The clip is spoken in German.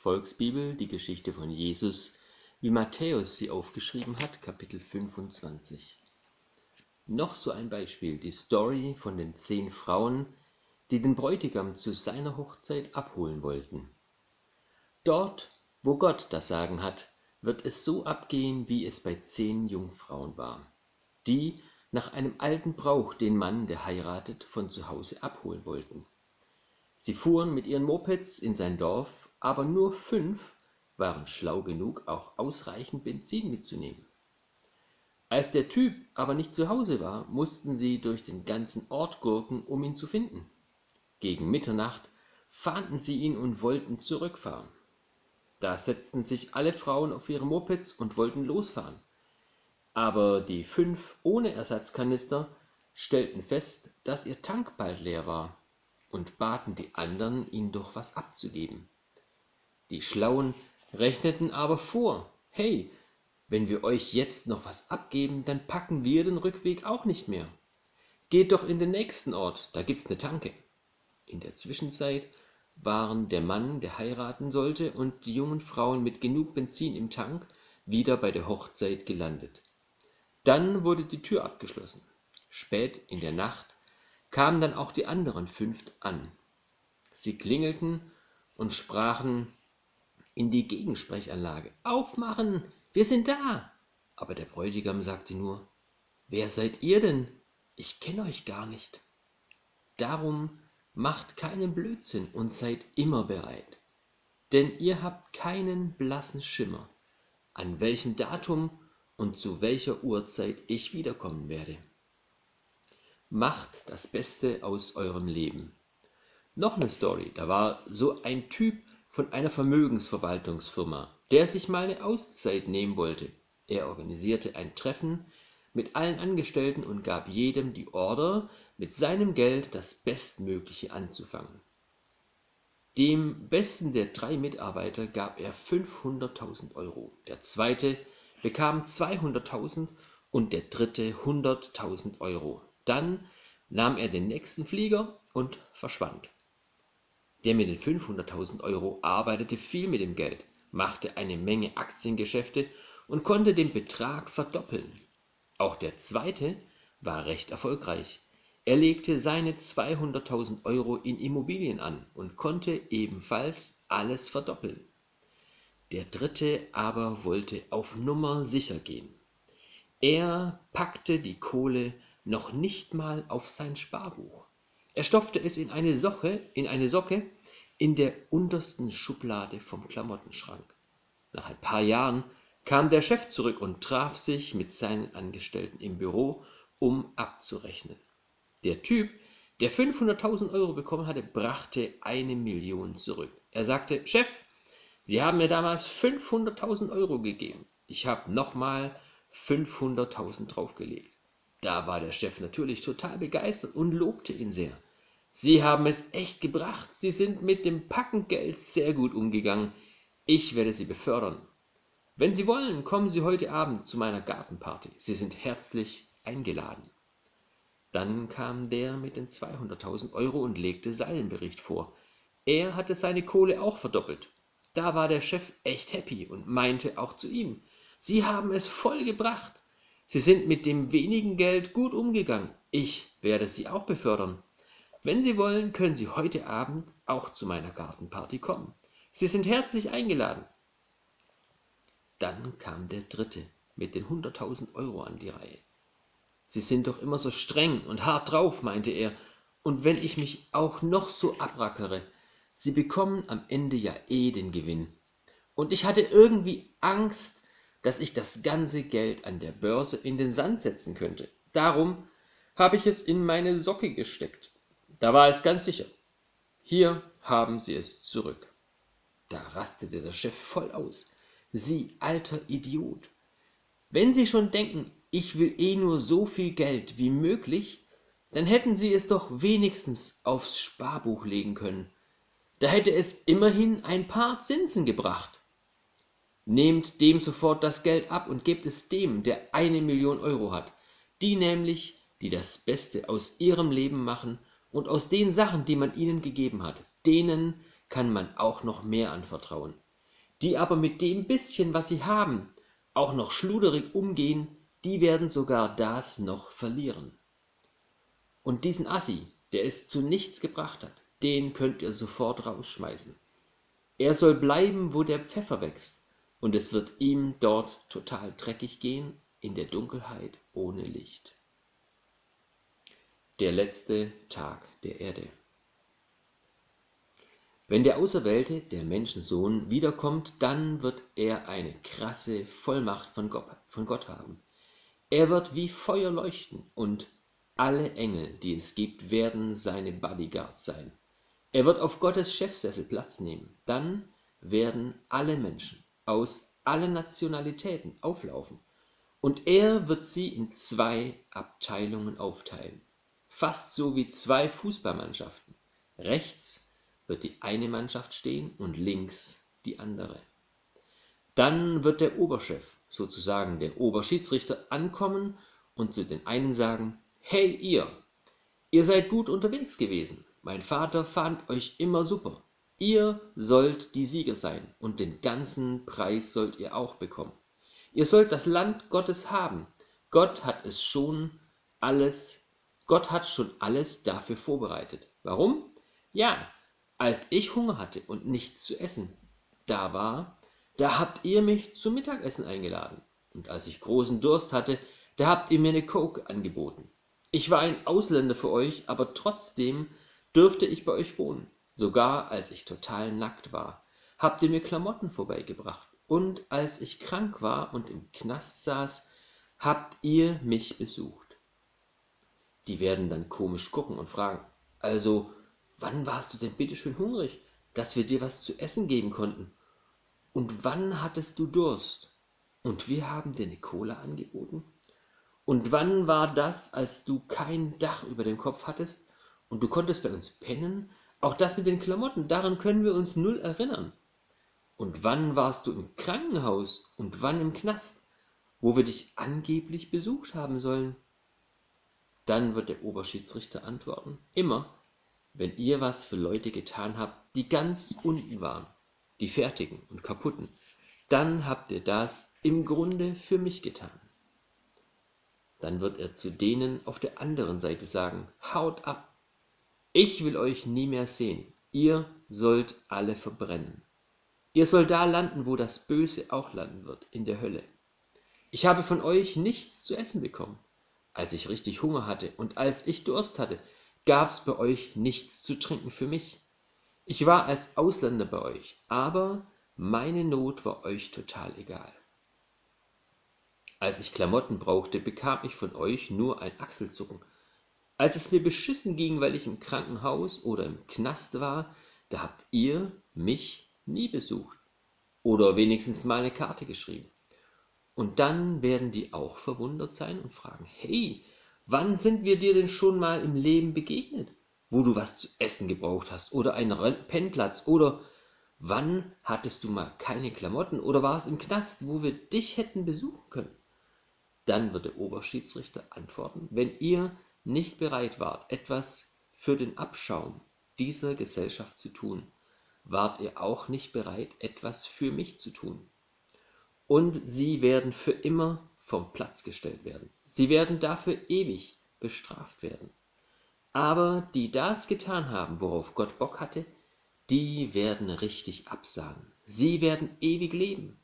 Volksbibel die Geschichte von Jesus, wie Matthäus sie aufgeschrieben hat, Kapitel 25. Noch so ein Beispiel, die Story von den 10 Frauen, die den Bräutigam zu seiner Hochzeit abholen wollten. Dort, wo Gott das Sagen hat, wird es so abgehen, wie es bei 10 Jungfrauen war, die nach einem alten Brauch den Mann, der heiratet, von zu Hause abholen wollten. Sie fuhren mit ihren Mopeds in sein Dorf, aber nur 5 waren schlau genug, auch ausreichend Benzin mitzunehmen. Als der Typ aber nicht zu Hause war, mussten sie durch den ganzen Ort gurken, um ihn zu finden. Gegen Mitternacht fahnden sie ihn und wollten zurückfahren. Da setzten sich alle Frauen auf ihre Mopeds und wollten losfahren. Aber die 5 ohne Ersatzkanister stellten fest, dass ihr Tank bald leer war und baten die anderen, ihnen doch was abzugeben. Die Schlauen rechneten aber vor: Hey, wenn wir euch jetzt noch was abgeben, dann packen wir den Rückweg auch nicht mehr. Geht doch in den nächsten Ort, da gibt's eine Tanke. In der Zwischenzeit waren der Mann, der heiraten sollte, und die jungen Frauen mit genug Benzin im Tank wieder bei der Hochzeit gelandet. Dann wurde die Tür abgeschlossen. Spät in der Nacht kamen dann auch die anderen 5 an. Sie klingelten und sprachen in die Gegensprechanlage: Aufmachen, wir sind da! Aber der Bräutigam sagte nur: Wer seid ihr denn? Ich kenne euch gar nicht. Darum macht keinen Blödsinn und seid immer bereit, denn ihr habt keinen blassen Schimmer, an welchem Datum und zu welcher Uhrzeit ich wiederkommen werde. Macht das Beste aus eurem Leben. Noch eine Story, da war so ein Typ von einer Vermögensverwaltungsfirma, der sich mal eine Auszeit nehmen wollte. Er organisierte ein Treffen mit allen Angestellten und gab jedem die Order, mit seinem Geld das Bestmögliche anzufangen. Dem besten der 3 Mitarbeiter gab er 500.000 Euro, der zweite bekam 200.000 und der dritte 100.000 Euro. Dann nahm er den nächsten Flieger und verschwand. Der mit den 500.000 Euro arbeitete viel mit dem Geld, machte eine Menge Aktiengeschäfte und konnte den Betrag verdoppeln. Auch der zweite war recht erfolgreich. Er legte seine 200.000 Euro in Immobilien an und konnte ebenfalls alles verdoppeln. Der dritte aber wollte auf Nummer sicher gehen. Er packte die Kohle noch nicht mal auf sein Sparbuch. Er stopfte es in eine Socke in der untersten Schublade vom Klamottenschrank. Nach ein paar Jahren kam der Chef zurück und traf sich mit seinen Angestellten im Büro, um abzurechnen. Der Typ, der 500.000 Euro bekommen hatte, brachte 1 Million zurück. Er sagte: Chef, Sie haben mir damals 500.000 Euro gegeben. Ich habe nochmal 500.000 draufgelegt. Da war der Chef natürlich total begeistert und lobte ihn sehr. Sie haben es echt gebracht. Sie sind mit dem Packen Geld sehr gut umgegangen. Ich werde Sie befördern. Wenn Sie wollen, kommen Sie heute Abend zu meiner Gartenparty. Sie sind herzlich eingeladen. Dann kam der mit den 200.000 Euro und legte seinen Bericht vor. Er hatte seine Kohle auch verdoppelt. Da war der Chef echt happy und meinte auch zu ihm: Sie haben es voll gebracht. Sie sind mit dem wenigen Geld gut umgegangen. Ich werde Sie auch befördern. Wenn Sie wollen, können Sie heute Abend auch zu meiner Gartenparty kommen. Sie sind herzlich eingeladen. Dann kam der dritte mit den 100.000 Euro an die Reihe. Sie sind doch immer so streng und hart drauf, meinte er, und wenn ich mich auch noch so abrackere, Sie bekommen am Ende ja eh den Gewinn. Und ich hatte irgendwie Angst, dass ich das ganze Geld an der Börse in den Sand setzen könnte. Darum habe ich es in meine Socke gesteckt. Da war es ganz sicher. Hier haben Sie es zurück. Da rastete der Chef voll aus. Sie alter Idiot! Wenn Sie schon denken, ich will eh nur so viel Geld wie möglich, dann hätten Sie es doch wenigstens aufs Sparbuch legen können. Da hätte es immerhin ein paar Zinsen gebracht. Nehmt dem sofort das Geld ab und gebt es dem, der 1 Million Euro hat. Die nämlich, die das Beste aus ihrem Leben machen und aus den Sachen, die man ihnen gegeben hat. Denen kann man auch noch mehr anvertrauen. Die aber mit dem bisschen, was sie haben, auch noch schluderig umgehen, die werden sogar das noch verlieren. Und diesen Assi, der es zu nichts gebracht hat, den könnt ihr sofort rausschmeißen. Er soll bleiben, wo der Pfeffer wächst, und es wird ihm dort total dreckig gehen, in der Dunkelheit ohne Licht. Der letzte Tag der Erde. Wenn der Auserwählte, der Menschensohn, wiederkommt, dann wird er eine krasse Vollmacht von Gott haben. Er wird wie Feuer leuchten und alle Engel, die es gibt, werden seine Bodyguards sein. Er wird auf Gottes Chefsessel Platz nehmen. Dann werden alle Menschen aus allen Nationalitäten auflaufen und er wird sie in 2 Abteilungen aufteilen. Fast so wie 2 Fußballmannschaften. Rechts wird die eine Mannschaft stehen und links die andere. Dann wird der Oberchef, sozusagen der Oberschiedsrichter, ankommen und zu den einen sagen: Hey ihr seid gut unterwegs gewesen. Mein Vater fand euch immer super. Ihr sollt die Sieger sein und den ganzen Preis sollt ihr auch bekommen. Ihr sollt das Land Gottes haben. Gott hat schon alles dafür vorbereitet. Warum? Ja, als ich Hunger hatte und nichts zu essen da habt ihr mich zum Mittagessen eingeladen. Und als ich großen Durst hatte, da habt ihr mir eine Coke angeboten. Ich war ein Ausländer für euch, aber trotzdem durfte ich bei euch wohnen. Sogar als ich total nackt war, habt ihr mir Klamotten vorbeigebracht. Und als ich krank war und im Knast saß, habt ihr mich besucht. Die werden dann komisch gucken und fragen: Also, wann warst du denn bitteschön hungrig, dass wir dir was zu essen geben konnten? Und wann hattest du Durst? Und wir haben dir eine Cola angeboten? Und wann war das, als du kein Dach über dem Kopf hattest und du konntest bei uns pennen? Auch das mit den Klamotten, daran können wir uns null erinnern. Und wann warst du im Krankenhaus und wann im Knast, wo wir dich angeblich besucht haben sollen? Dann wird der Oberschiedsrichter antworten: Immer, wenn ihr was für Leute getan habt, die ganz unten waren, die Fertigen und Kaputten, dann habt ihr das im Grunde für mich getan. Dann wird er zu denen auf der anderen Seite sagen: Haut ab, ich will euch nie mehr sehen, ihr sollt alle verbrennen. Ihr sollt da landen, wo das Böse auch landen wird, in der Hölle. Ich habe von euch nichts zu essen bekommen. Als ich richtig Hunger hatte und als ich Durst hatte, gab's bei euch nichts zu trinken für mich. Ich war als Ausländer bei euch, aber meine Not war euch total egal. Als ich Klamotten brauchte, bekam ich von euch nur ein Achselzucken. Als es mir beschissen ging, weil ich im Krankenhaus oder im Knast war, da habt ihr mich nie besucht oder wenigstens mal eine Karte geschrieben. Und dann werden die auch verwundert sein und fragen: Hey, wann sind wir dir denn schon mal im Leben begegnet, wo du was zu essen gebraucht hast oder einen Pennplatz, oder wann hattest du mal keine Klamotten oder warst im Knast, wo wir dich hätten besuchen können? Dann wird der Oberschiedsrichter antworten: Wenn ihr nicht bereit wart, etwas für den Abschaum dieser Gesellschaft zu tun, wart ihr auch nicht bereit, etwas für mich zu tun. Und sie werden für immer vom Platz gestellt werden. Sie werden dafür ewig bestraft werden. Aber die das getan haben, worauf Gott Bock hatte, die werden richtig absagen. Sie werden ewig leben.